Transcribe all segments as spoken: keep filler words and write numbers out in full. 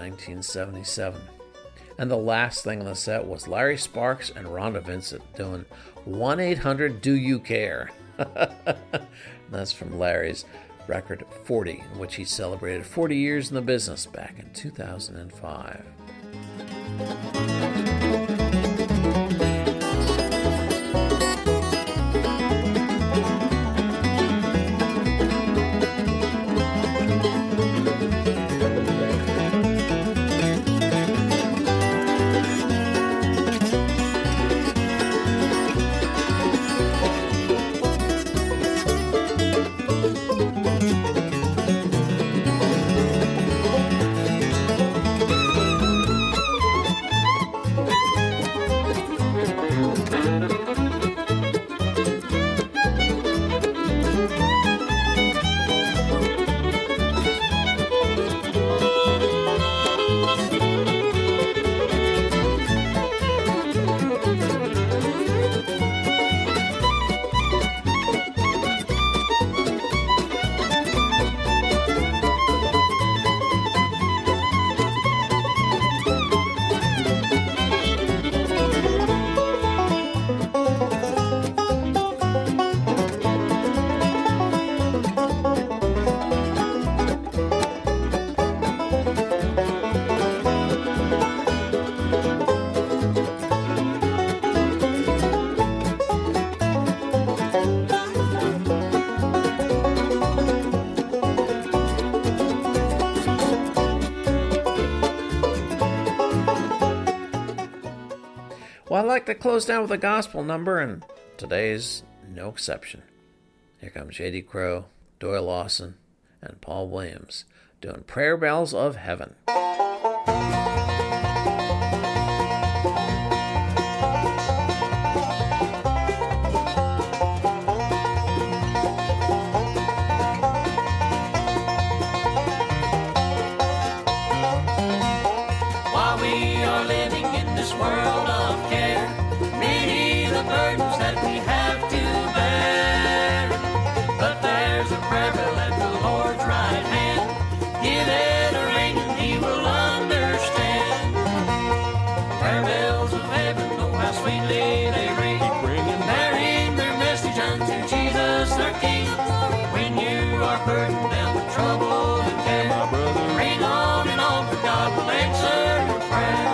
nineteen seventy-seven. And the last thing on the set was Larry Sparks and Rhonda Vincent doing one eight hundred Do You Care? That's from Larry's record forty, in which he celebrated forty years in the business back in two thousand five. Well, I'd like to close down with a gospel number, and today's no exception. Here comes J D Crowe, Doyle Lawson, and Paul Williams doing Prayer Bells of Heaven. While we are living in this world of care, many the burdens that we have to bear. But there's a prayer bell at the Lord's right hand. Give it a ring and He will understand. Prayer bells of heaven, oh how sweetly they ring, bearing their message unto Jesus our King. When you are burdened down with trouble and care, my brother, ring on and on, for God will answer your prayer.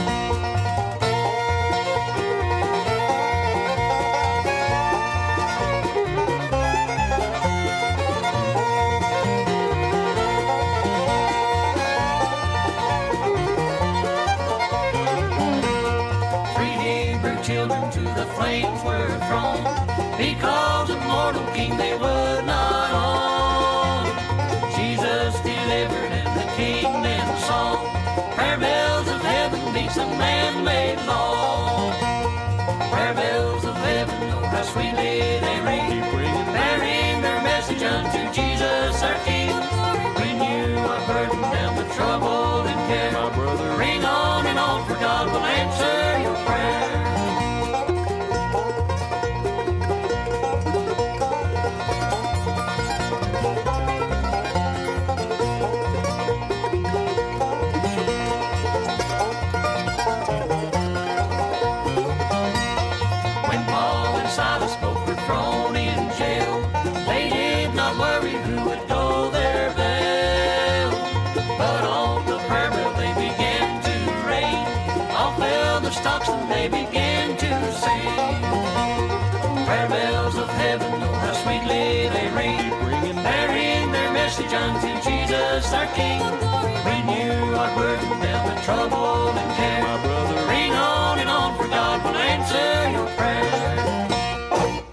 Children to the flames were thrown, because of mortal king they would not own. Jesus delivered and the king then song. Prayer bells of heaven beat some man-made law. Prayer bells of heaven, oh how sweetly they ring, bearing their message unto Jesus our King. When you are burdened down with trouble and care, my brother, ring on and on, for God will answer your prayer. Stocks and they began to sing. Prayer bells of heaven, oh how sweetly they ring, bearing their message unto Jesus our King. When you are burdened down with trouble and care, my brother, ring on and on, for God will answer your prayer.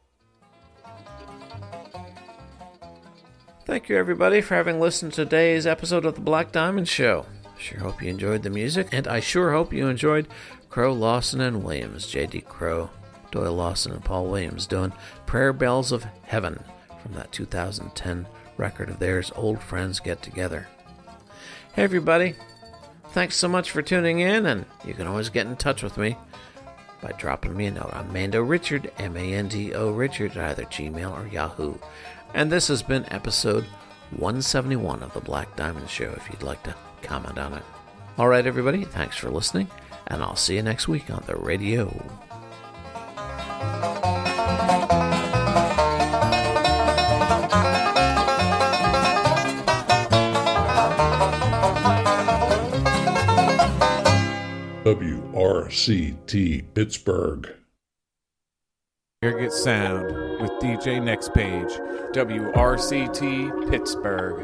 Thank you, everybody, for having listened to today's episode of The Black Diamond Show. Sure hope you enjoyed the music, and I sure hope you enjoyed Crowe, Lawson, and Williams. J D Crowe, Doyle Lawson, and Paul Williams doing Prayer Bells of Heaven from that two thousand ten record of theirs, Old Friends Get Together. Hey, everybody. Thanks so much for tuning in, and you can always get in touch with me by dropping me a note. I'm Mando Richard, M A N D O Richard, at either Gmail or Yahoo. And this has been episode one seventy-one of The Black Diamond Show. If you'd like to comment on it. All right, everybody, thanks for listening, and I'll see you next week on the radio. W R C T Pittsburgh. Aggregate Sound with D J Next Page, W R C T Pittsburgh.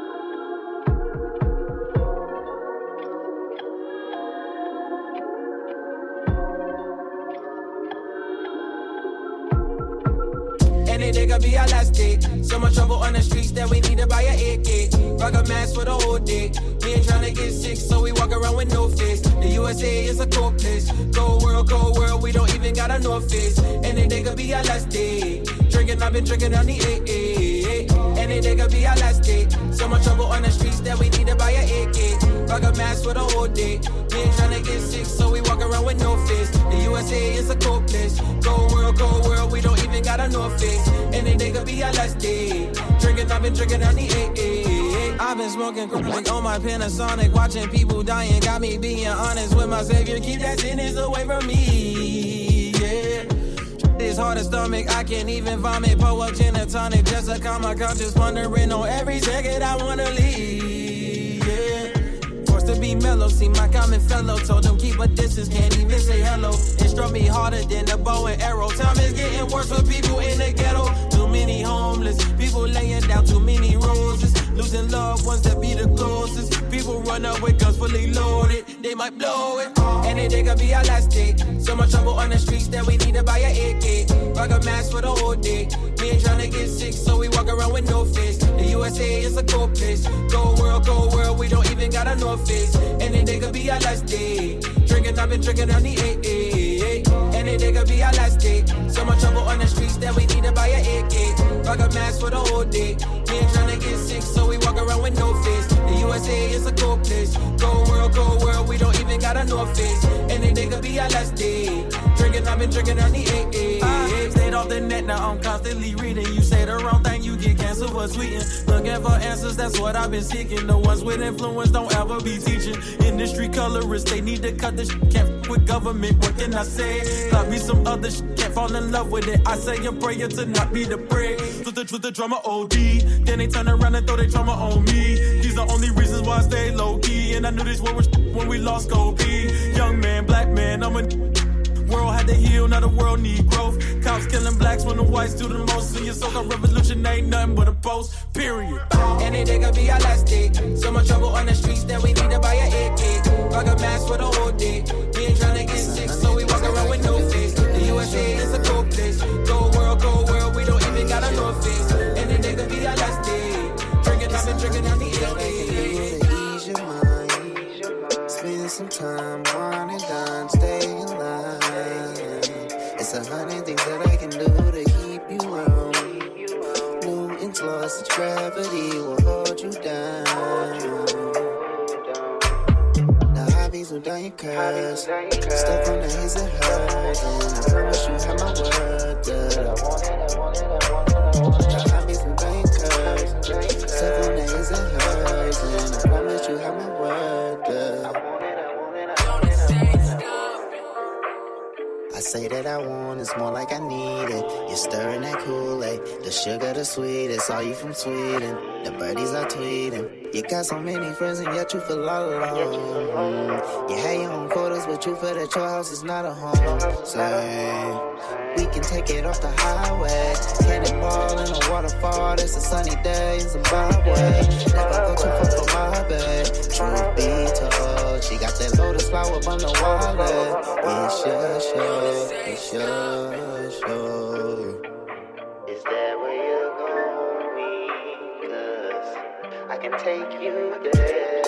Any day could be our last day. So much trouble on the streets that we need to buy a A K. Rock a mask for the whole day. We ain't tryna get sick, so we walk around with no face. The U S A is a cold place. Cold world, cold world, we don't even got a North Face. Any day could be our last day. Drinking, I've been drinking on the A A. Any day could be our last day. So much trouble on the streets that we need to buy a A K. Rock a mask for the whole day. We ain't tryna get sick, so we walk around with no face. The U S A is a cold place. Cold world, cold world, we don't even got a North Face. Any day could be our last day. Drinking, I've been drinking on the A A. I've been smoking chronic on my Panasonic, watching people dying, got me being honest with my savior. Keep that sickness away from me, yeah. It's hard to stomach, I can't even vomit. Pour up gin and tonic just to calm my conscience, wondering on every second I wanna leave, yeah. Forced to be mellow, see my common fellow, told them keep a distance, can't even say hello. It struck me harder than the bow and arrow. Time is getting worse for people in the ghetto. Too many homeless, people laying down too many roses. Losing loved ones that be the closest. People run up with guns fully loaded, they might blow it. Any day could be our last day. So much trouble on the streets that we need to buy a A K. Rock a mask for the whole day. We ain't tryna get sick, so we walk around with no face. The U S A is a cold place. Cold world, cold world, we don't even got a North Face. Any day could be our last day. Drinking, I've been drinking on the A A. Any day could be our last day. So much trouble on the streets that we need to buy a A K. Rock a mask for the whole day. We ain't tryna get sick, so we walk around with no face. The U S A is a cold place. Cold world, cold world, we don't even got a North Face. Any day could be our last day. Drinking, I've been drinking on the A A. I stayed off the net, now I'm constantly reading. You say the wrong thing, you get canceled for tweeting. Looking for answers, that's what I've been seeking. The ones with influence don't ever be teaching. Industry colorists, they need to cut the shit. Can't f- with government, what can I say? Got me some other shit, can't fall in love with it. I say a prayer to not be the prey. With the truth, the drama O D. Then they turn around and throw their trauma on me. These are only reasons why I stay low key. And I knew this was when we lost Kobe. Young man, black man, I'm a world had to heal, now the world need growth. Cops killing blacks when the whites do the most. So your so-called revolution ain't nothing but a post, period. Any day could be our last day. So much trouble on the streets that we need to buy a A K. Rock a mask for the whole day. We ain't tryna get sick, so we walk around with no face. The U S A is a cold place. Cold world, cold world, we don't even got a North Face. Any day could be our last day. Drinking, I've been drinking on the A A. Ease your mind. Spend some time, wine and dine, stay in line. It's a hundred things that I can do to keep you around. Newton's laws of gravity will hold you down. The hobbies will done your curse. Stuck on the haze of hers. And I promise you have my word. The hobbies will done your curse. Stuck on the haze of hers. And I promise you have my word. I say that I want, it's more like I need it. You're stirring that Kool-Aid, the sugar, the sweet, it's all you from Sweden. The birdies are tweeting. You got so many friends and yet you feel all alone. You had your own quotas, but you feel that your house is not a home. Say, we can take it off the highway. Cannonball in a waterfall, it's a sunny day in Zimbabwe. Never go too far for my bed. Truth be told, she got that lotus flower on the wallet. It's your show, it's your show. Is that where you're going? Cause I can take you there.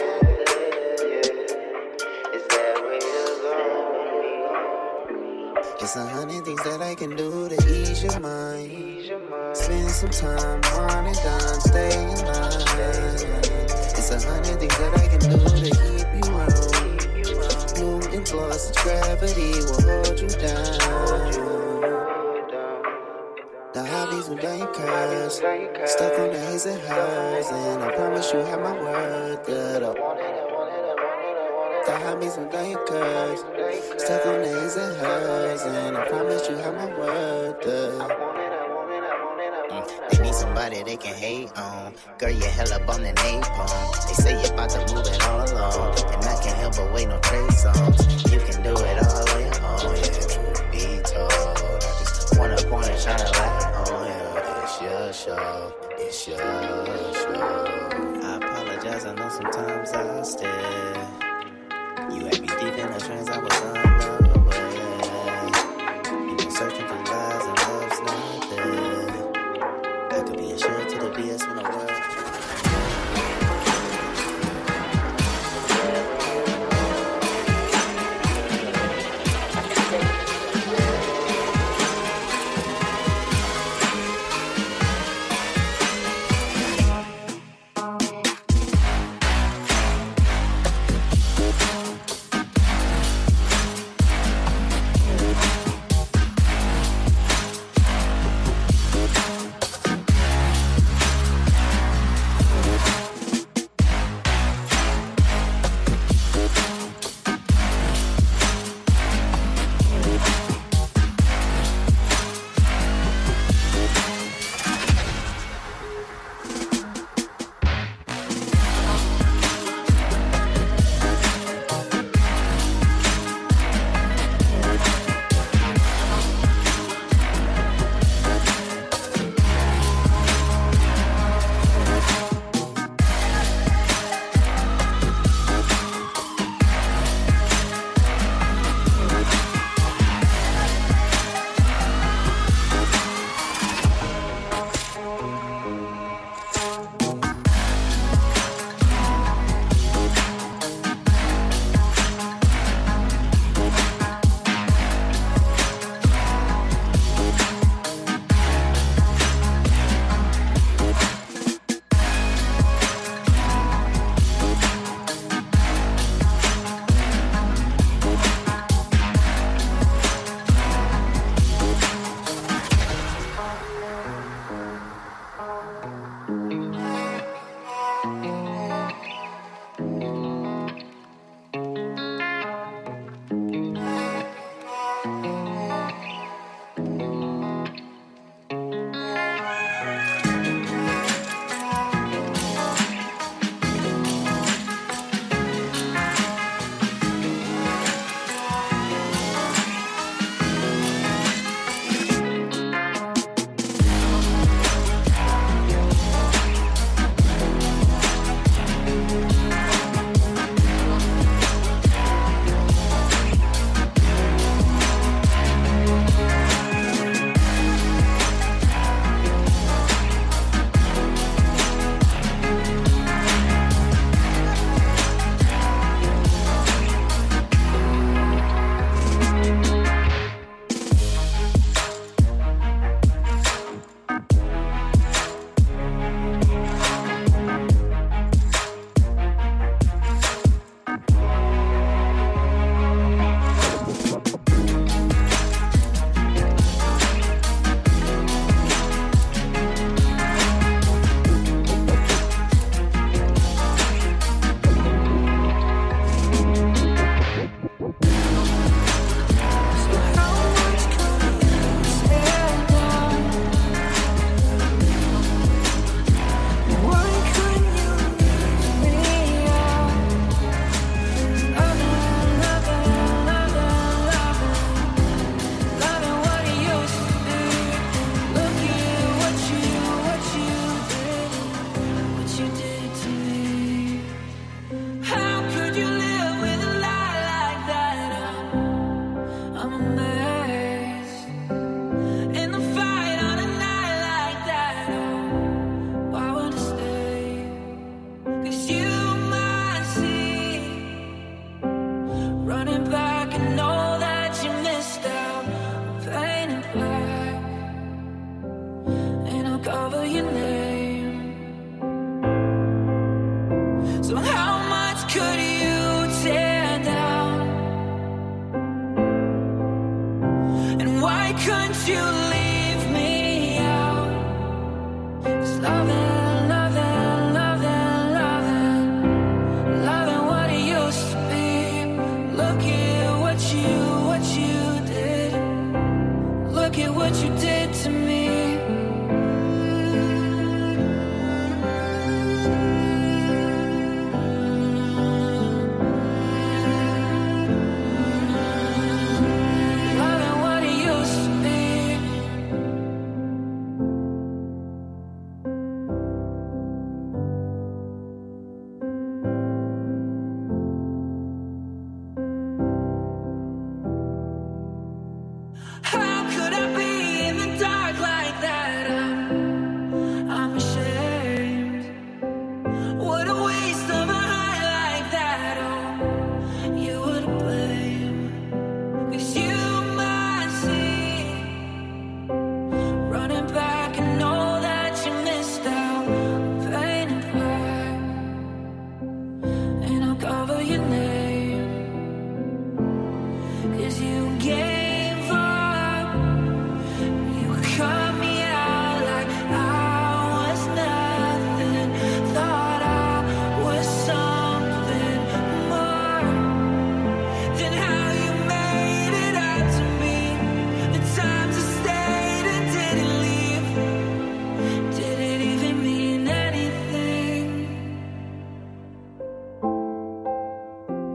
Is that where you're going? It's a hundred things that I can do to ease your mind. Spend some time, wine and dine, stay in line. It's a hundred things that I can do to keep you around. Newton's laws of gravity will hold you down. The hobbies will done your curse. Stuck on the his and hers, and I promise you have my word that I want it, I want it, I want it, I want it. That had me some dying curse. Stuck on the his and hers, and I promise you have my word that I want it, I want it, I want it, I want it. They need somebody they can hate on. Girl, you hell up on the napalm. They say you're about to move it all along, and I can't help but wait no trade songs. You can do it all on your own, yeah, truth be told. I just wanna point and shine a light on you. It's your show, it's your show. I apologize, I know sometimes I stare. You had me deep in the trance, I was unaware. You been searching for lies and love's not there. I could be assured to the B S when the world. Couldn't you leave me out?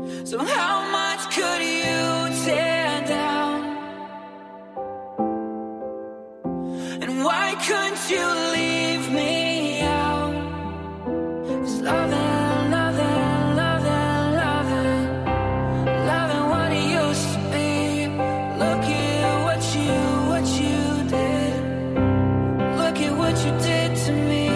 So how much could you tear down? And why couldn't you leave me out? 'Cause loving, loving, loving, loving, loving what it used to be. Look at what you, what you did. Look at what you did to me.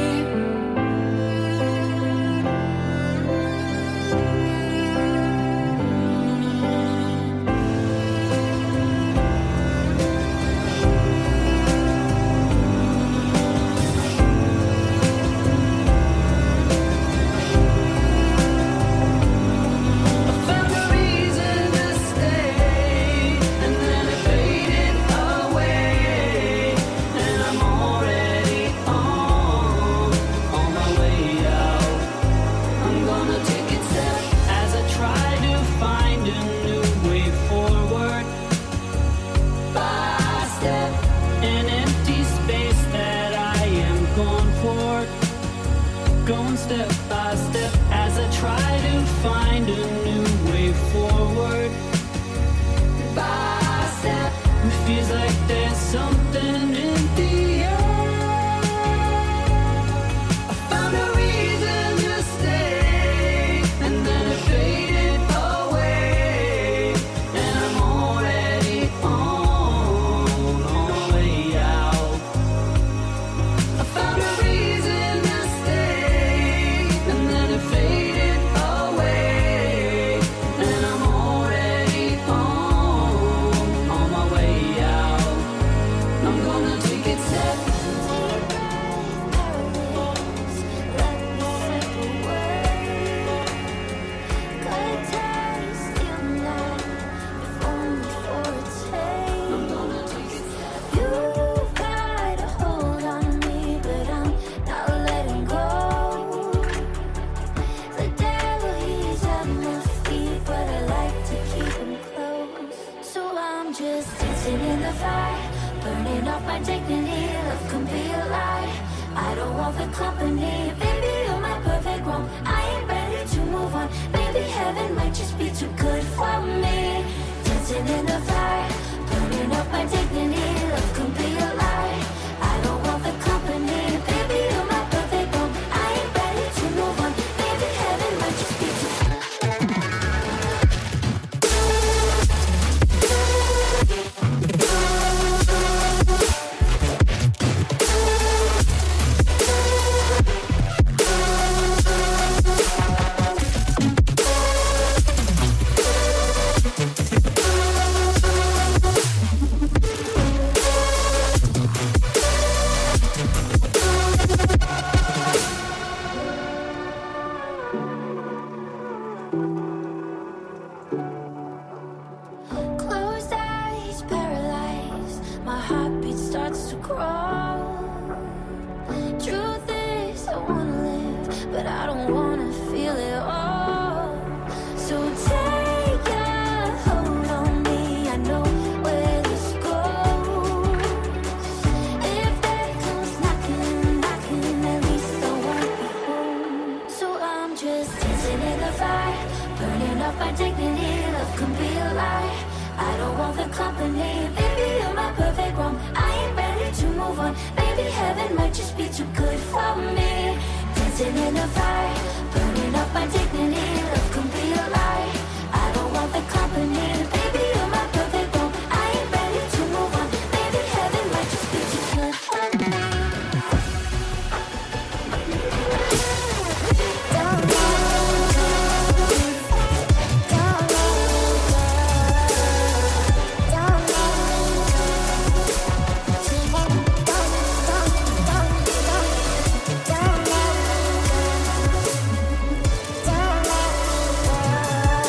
Step by step as I try to find a new way forward. By step, it feels like there's something in the air. I found a reason to stay, and then it faded away. And I'm already on, on my way out. I found a reason to stay, and then it faded away. And I'm already on, on my way out. I'm gonna take it step. I'm gonna take it step. You've got a hold on me, but I'm not letting go. The devil, he's at my feet, but I like to keep him close. So I'm just dancing in the fire, burning off my dignity. Love can be a lie. I don't want the company. Baby, you're my perfect wrong. I ain't ready to move on. Maybe heaven might just be too good for me. Dancing in the fire, burning off my dignity. Love can be a lie. I don't want the company. Baby, you're my perfect wrong. I ain't ready to move on. Maybe heaven might just be too closed eyes, paralyzed. My heartbeat starts to crawl. Truth is, I wanna live, but I don't wanna feel it all. So take a hold on me. I know where this goes. If that comes knocking, knocking, at least I won't be home. So I'm just dancing in the fire, burning off my dignity. Love can be a lie. I don't want the company. Baby, you're my perfect wrong. I ain't ready to move on. Maybe heaven might just be too good for me. Dancing in the fire, burning off my dignity. Love can be a lie. I don't want the company. Baby, you're my perfect wrong. I ain't ready to move on. Maybe heaven might just be too good for me. Don't let go. Don't let go.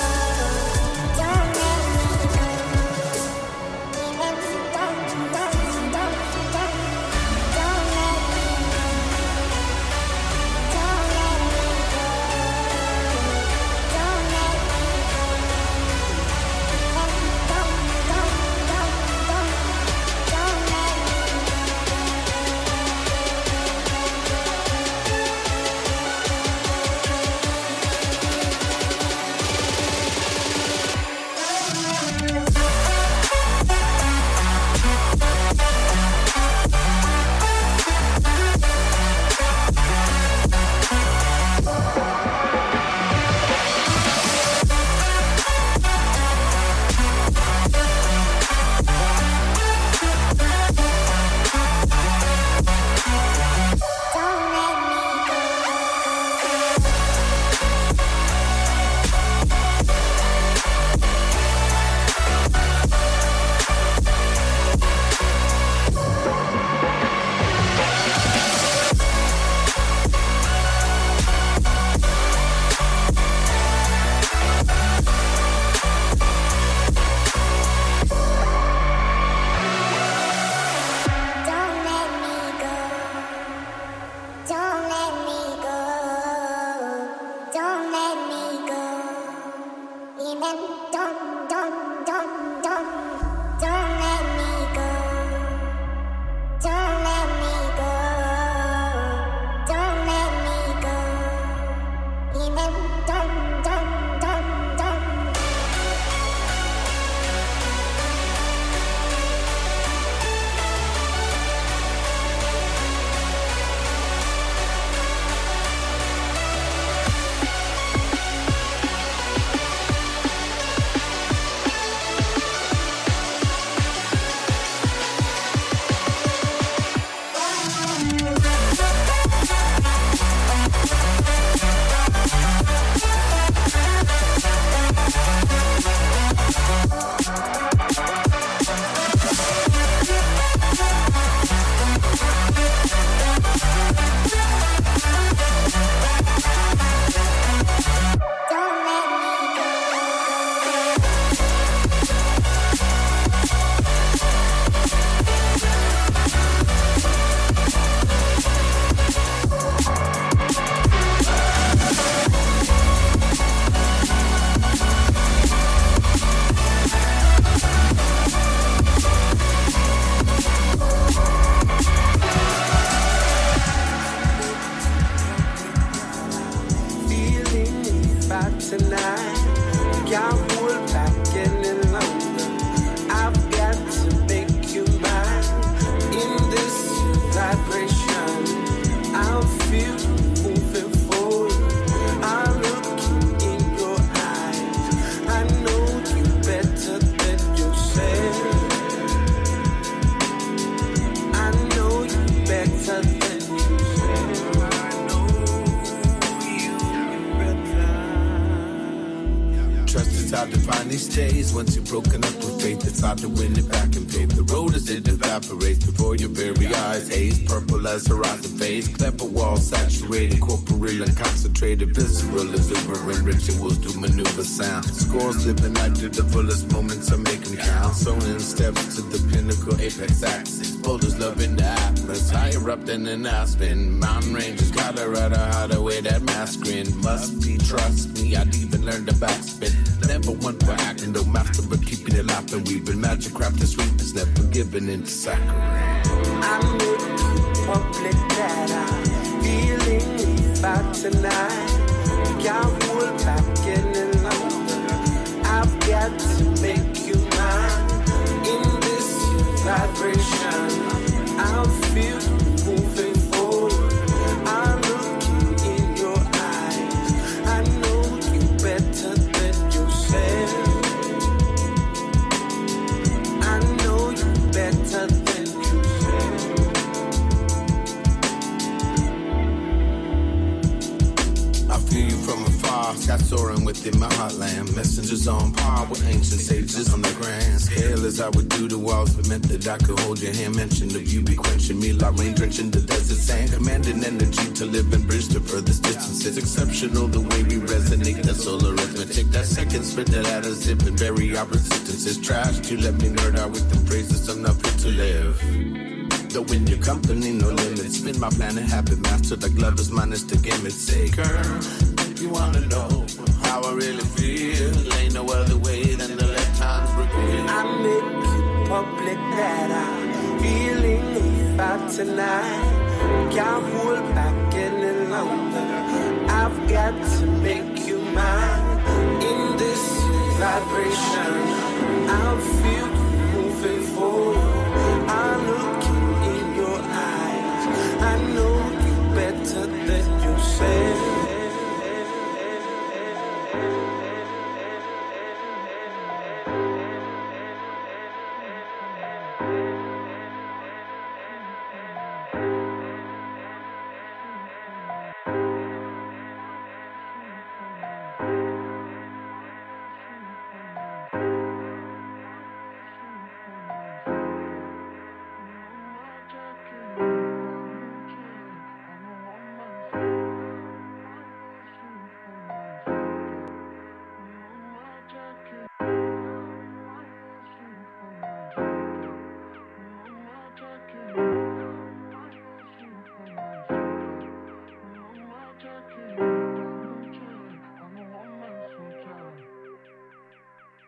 Once you've broken up with faith, it's hard to win it back and pave the road as it evaporates before your very eyes. Haze, purple as horizon fades, clever walls saturated, corporeal and concentrated, visceral, exuberant rituals to maneuver sound. Scores living life to the fullest moments, I make them count. Sewn in steps to the pinnacle, apex axis. Boulders love in the atlas, higher up than an aspen. Mountain ranges gotta ride a harder way that mask grin. Must be, trust me, I'd even learn to backspin. Never one for acting, no master, but keeping it laughing. Weaving magic, craft, and sweetness, never given into saccharine. I make it public that I'm feeling about tonight. Can't hold back any longer. I've got to make you mine. In this vibration, I'll feel you moving forward. I'm looking in your eyes. I know you better than yourself. I know you better than yourself. I feel you from afar, sky soaring within my heartland. Messengers on par with ancient sages on the grand scale. As I would do the walls, but meant that I could hold your hand. Mention of you be quenching me like rain drenching the desert sand. Commanding energy to live and bridge the furthest distances. Exceptional the way we resonate, that solar arithmetic. That second spit that had us zip and bury our resistances. Trash to let me nerd out with the praises, I'm not fit to live. Though in your company, no limits. Spin my planet, habit master. The glove is minus the gimmick. Say, girl, if you wanna know how I really feel, ain't no other way than to let times reveal. I make it public that I'm feeling about tonight. Can't hold back any longer. I've got to make you mine. In this vibration, I'll feel you moving forward. I'm looking in your eyes. I know you better than yourself.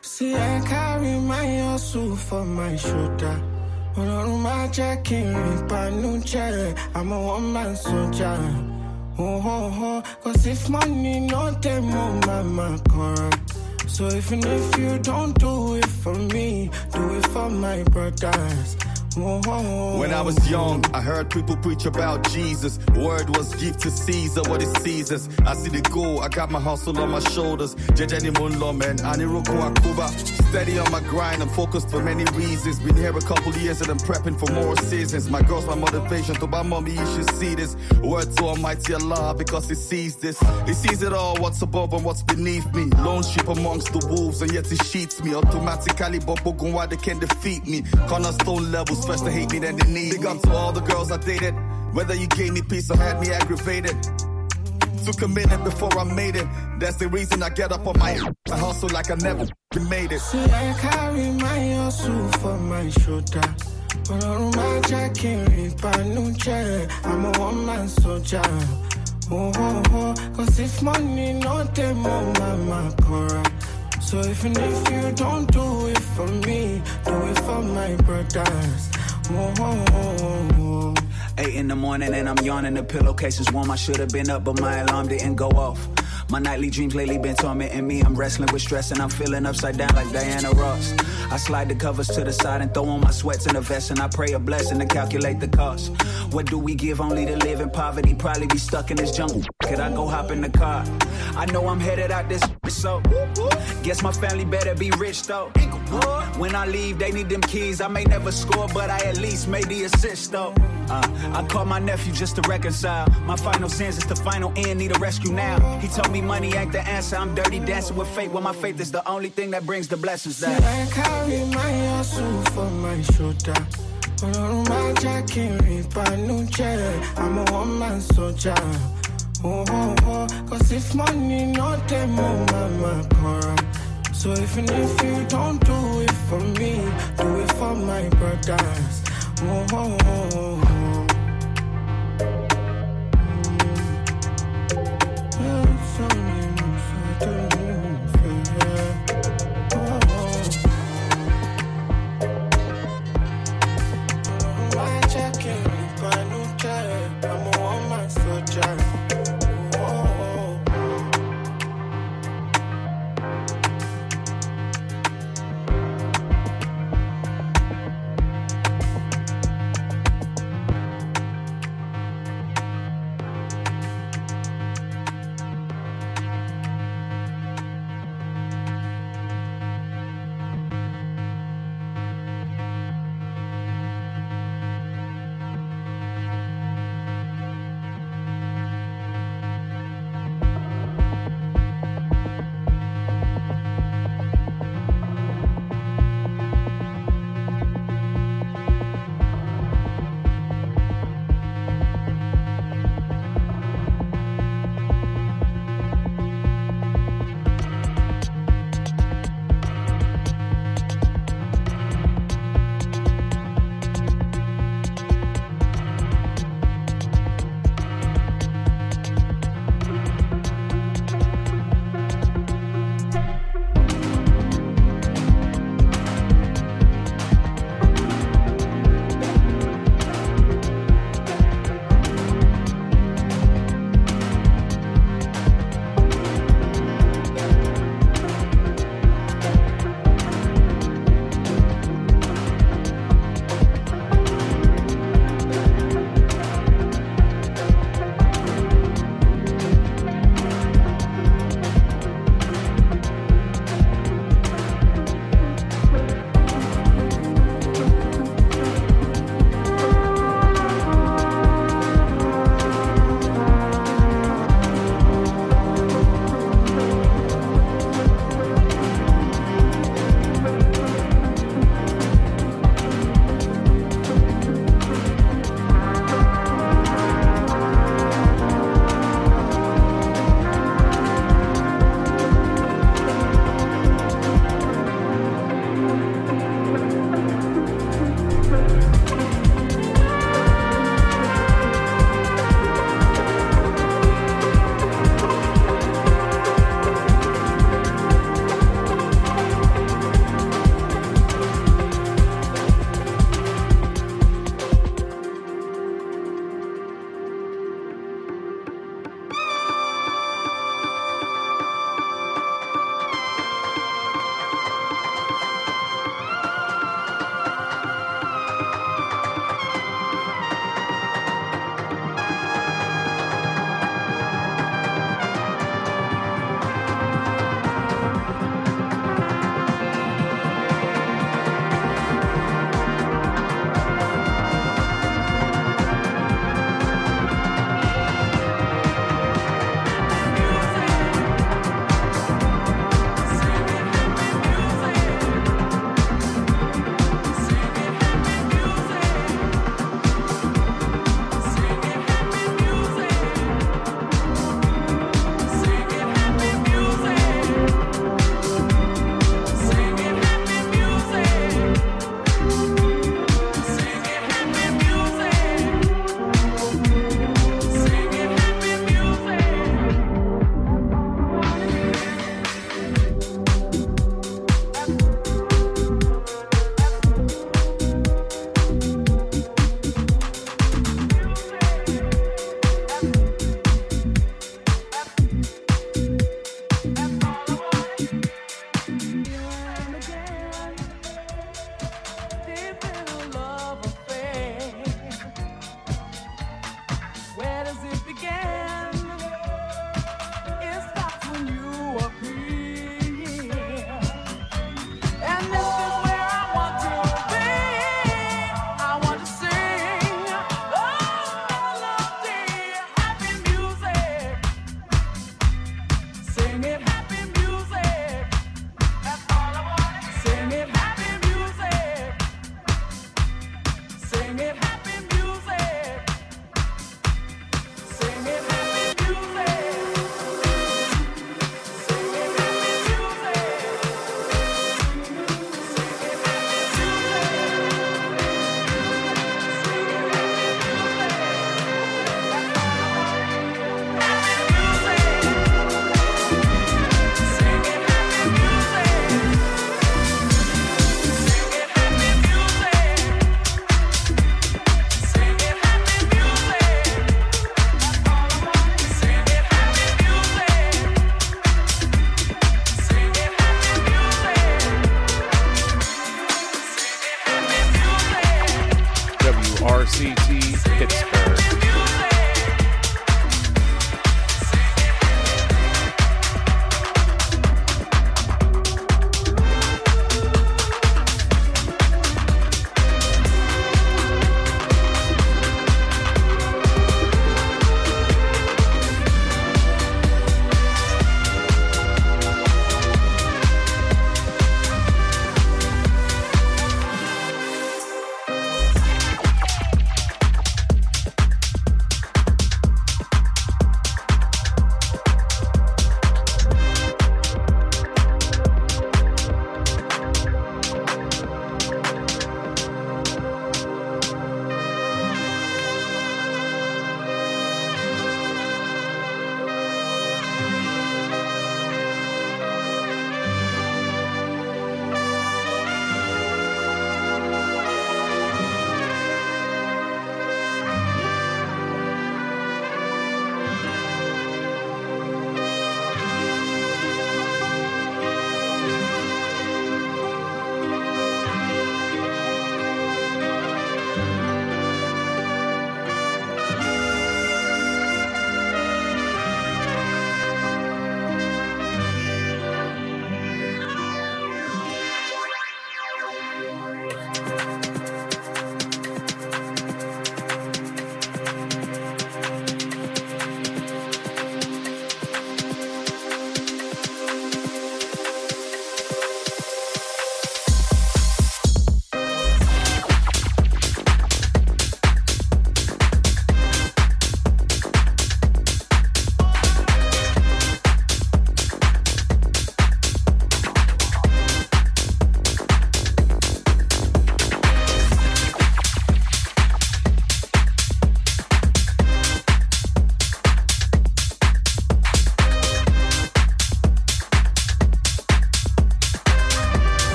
See, I carry my hustle for my shoulder. When I'm my jacket, I'm a one-man soldier. Oh, oh, oh, cause if money no demo, mama corrupt. So even if you don't do it for me, do it for my brothers. Oh, oh, oh. When I was young, I heard people preach about Jesus. Word was give to Caesar what is Caesar's. I see the goal, I got my hustle on my shoulders. Jejani Munlo, man, Aniroko Akuba. Steady on my grind, I'm focused for many reasons. Been here a couple years and I'm prepping for more seasons. My girl's my motivation, to my mommy, you should see this. Word to Almighty Allah, because He sees this. He sees it all, what's above and what's beneath me. Lone sheep amongst the wolves, and yet He sheets me. Automatically, Bobogun, why they can't defeat me. Cornerstone levels. First they hate me, then they need Big up to all the girls I dated. Whether you gave me peace or had me aggravated. Took a minute before I made it. That's the reason I get up on my I hustle like I never made it. See, I carry my hustle for my shoulder. When I'm my jacket, I'm a one-man soldier. Oh, oh, oh, cause if money no demo, mama corrupt. So even if you don't do it for me, do it for my brothers. Oh, oh, oh, oh. Eight in the morning and I'm yawning, the pillowcase is warm. I should have been up, but my alarm didn't go off. My nightly dreams lately been tormenting me. I'm wrestling with stress and I'm feeling upside down like Diana Ross. I slide the covers to the side and throw on my sweats in a vest, and I pray a blessing to calculate the cost. What do we give only to live in poverty? Probably be stuck in this jungle. Could I go hop in the car? I know I'm headed out this, so guess my family better be rich though. When I leave, they need them keys. I may never score, but I at least made the assist though. Uh, I called my nephew just to reconcile. My final sins is the final end, need a rescue now. He told me money ain't the answer. I'm dirty dancing with fate, well my faith is the only thing that brings the blessings down. See, I carry my hustle for my shoulder. When I'm my jacket, I'm a one-man soldier. Oh, oh, oh, cause if money no demo, mama corrupt. So even if you don't do it for me, do it for my brothers. Oh, oh, oh, oh.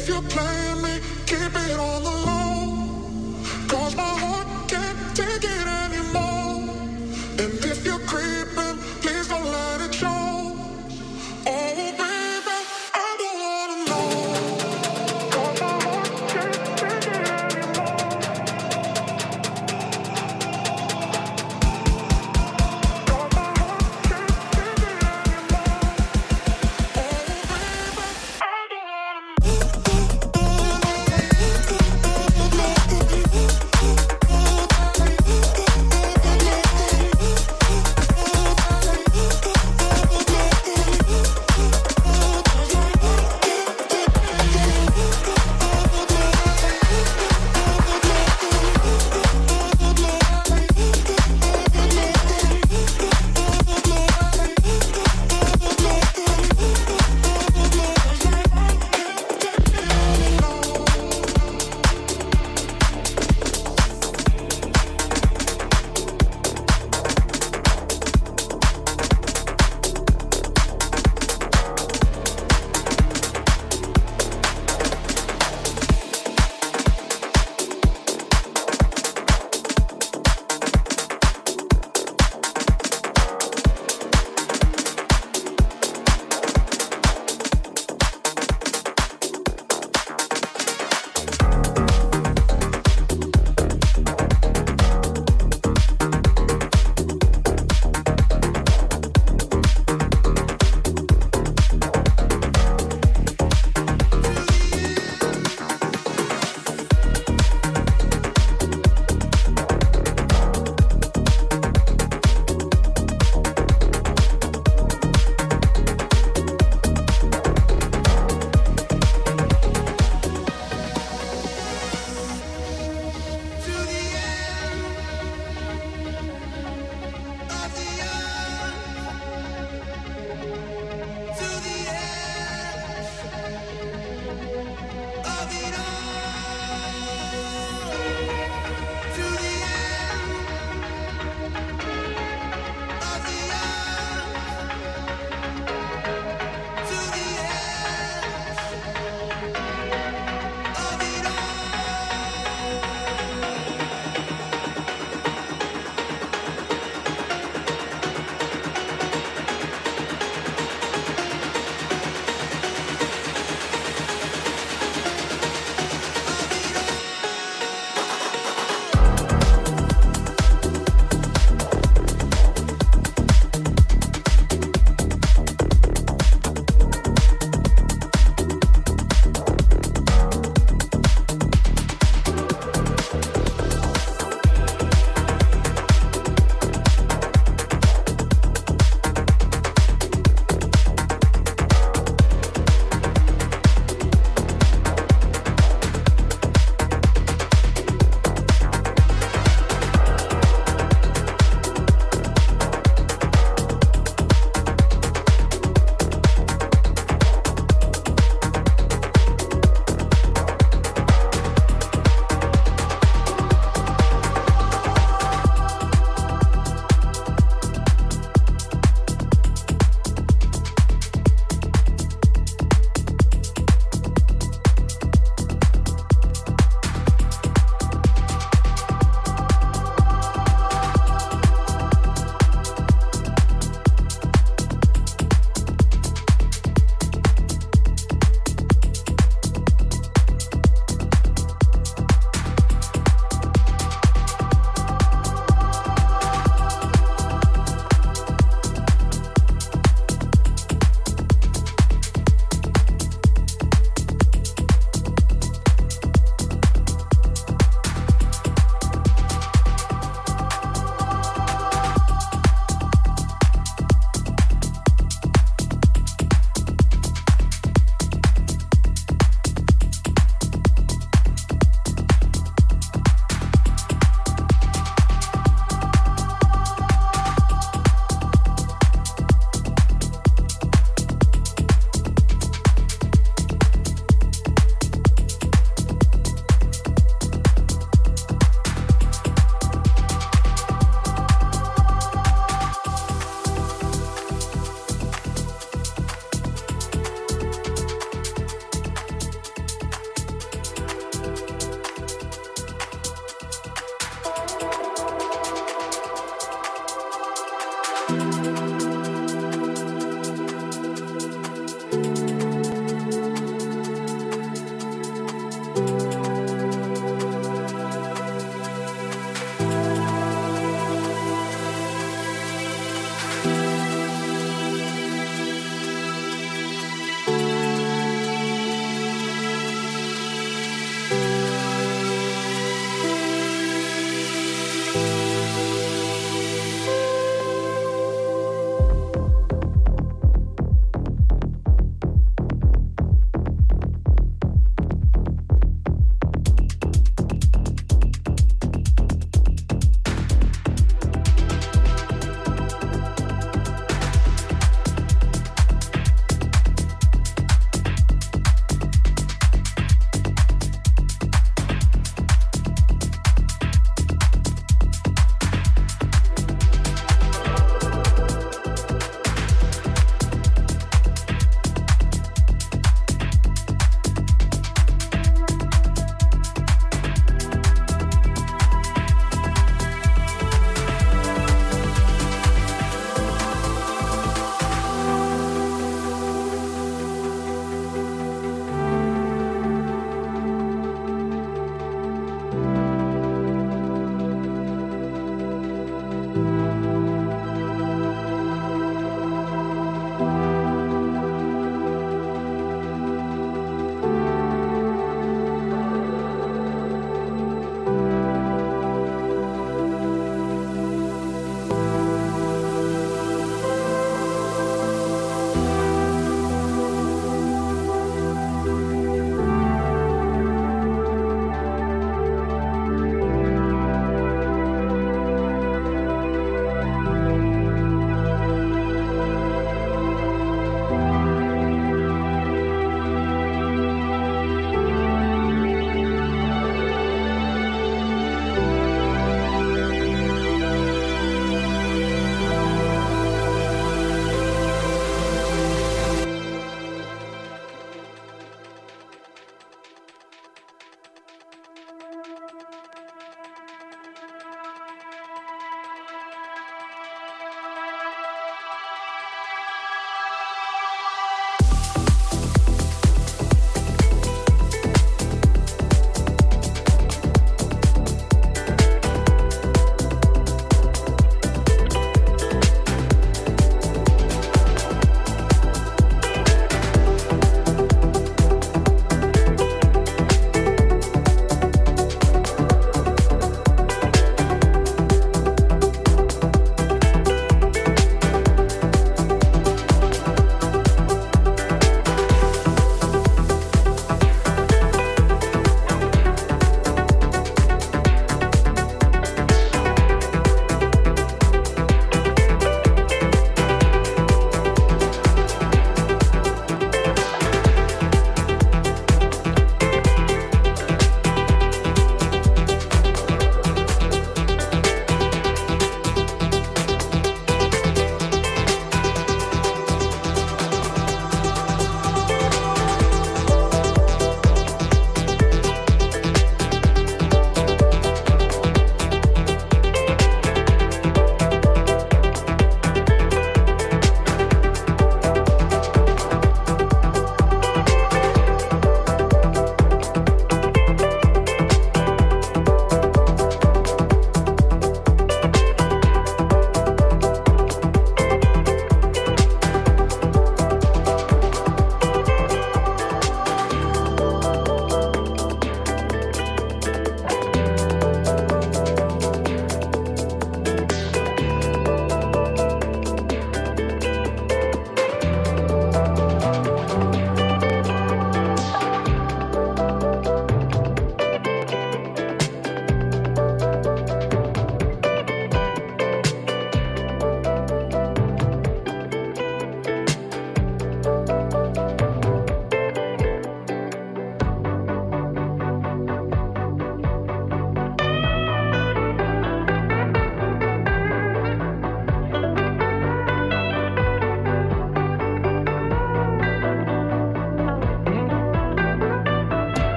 if you're playing me, keep it on the low. Cause my heart can't take it anymore. And if you're creeping, please don't let it show. Oh baby, I don't wanna know. Cause my heart can't take it anymore. Cause my heart can't take it anymore. Oh baby, I don't wanna know.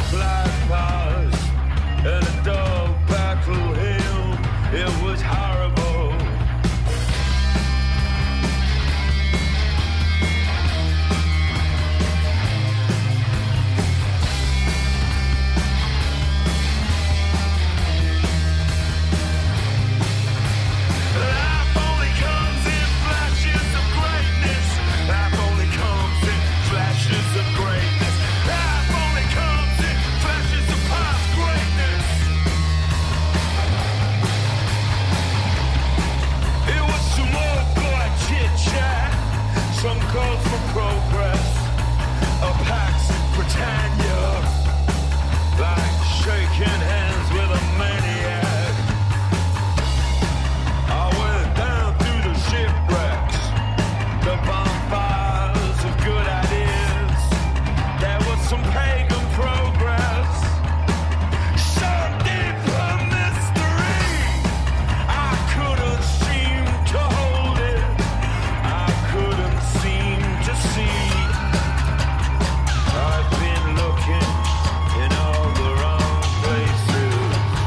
black paws and a dog battle hill. It was horrible. Life only comes in flashes of greatness. Life only comes in flashes of greatness. Life only comes in flashes of past greatness. It was some old boy chit-chat, some calls for progress, a Pax Britannia, like shaking hands with a maniac. I went down through the shipwrecks, the bonfires of good ideas. There was some pagan progress, some deeper mystery. I couldn't seem to hold it. I couldn't seem to see. I've been looking in all the wrong places.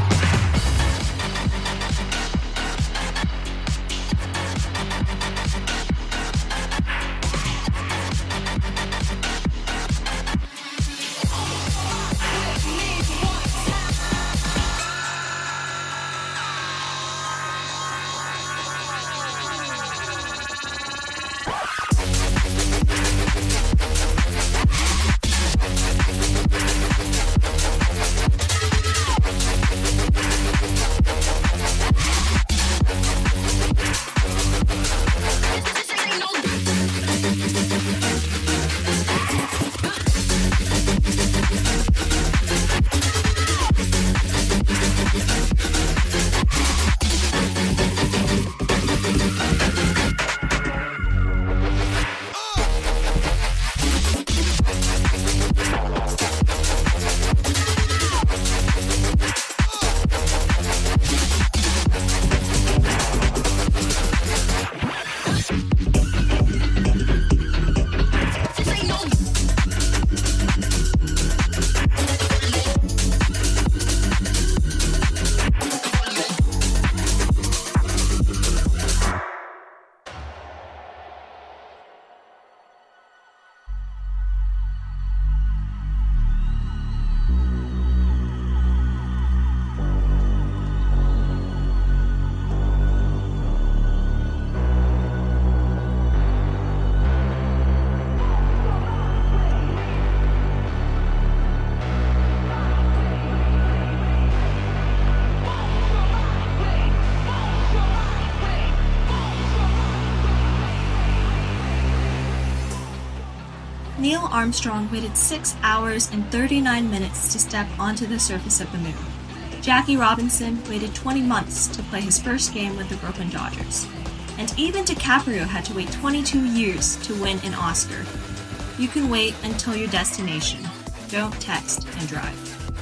Neil Armstrong waited six hours and thirty-nine minutes to step onto the surface of the moon. Jackie Robinson waited twenty months to play his first game with the Brooklyn Dodgers. And even DiCaprio had to wait twenty-two years to win an Oscar. You can wait until your destination. Don't text and drive.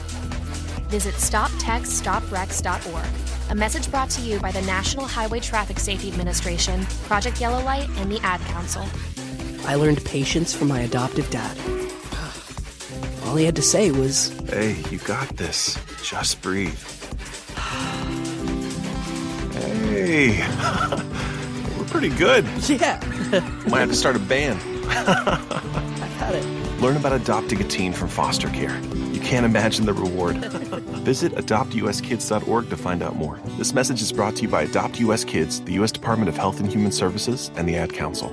Visit stop text stop wrecks dot org. A message brought to you by the National Highway Traffic Safety Administration, Project Yellow Light, and the Ad Council. I learned patience from my adoptive dad. All he had to say was, "Hey, you got this. Just breathe." Hey, we're pretty good. Yeah. Might have to start a band. I've had it. Learn about adopting a teen from foster care. You can't imagine the reward. Visit adopt u s kids dot org to find out more. This message is brought to you by Adopt U S Kids, the U S Department of Health and Human Services, and the Ad Council.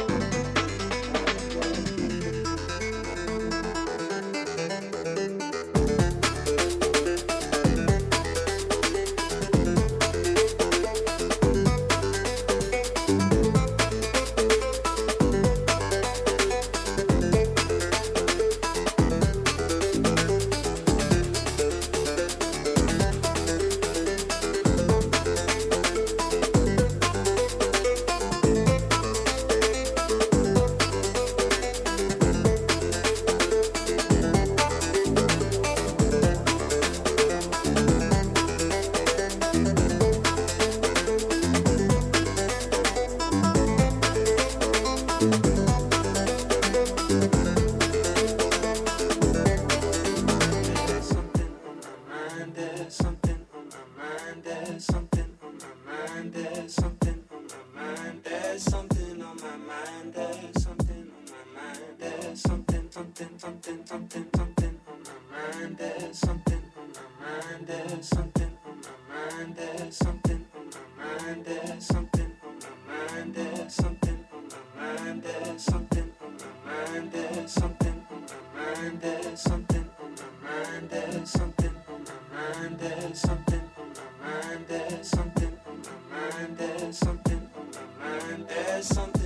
There's something